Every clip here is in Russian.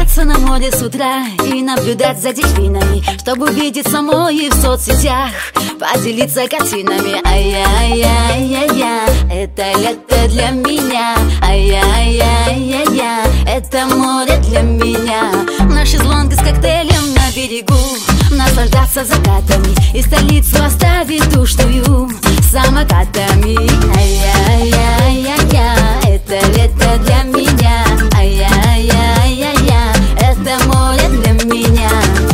Кататься на море с утра и наблюдать за дельфинами, чтобы увидеть самой и в соцсетях поделиться картинами. Ай-яй-яй-яй-я, это лето для меня. Ай-яй-яй-яй-я, это море для меня. На шезлонге с коктейлем на берегу наслаждаться закатами и столицу оставить душную самокатами. Ай-яй-яй-яй-я, это лето для меня. Ай-яй-яй-яй-я, это море для меня.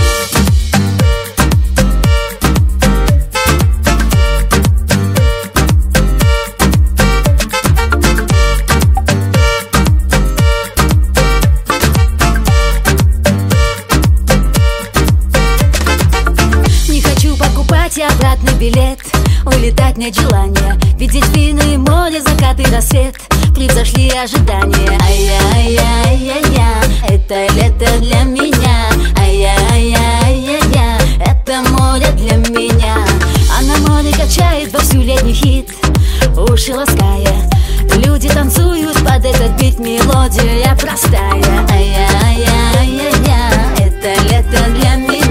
Не хочу покупать я обратный билет, улетать нет желания, ведь дельфины, море, закат и рассвет превзошли ожидания. Ай-яй-яй-яй-я, это лето для меня. Ай-яй-яй-яй-я, это море для меня. А на море качает вовсю летний хит, уши лаская. Люди танцуют под этот бит, мелодия простая. Ай-яй-яй-яй-я, это лето для меня.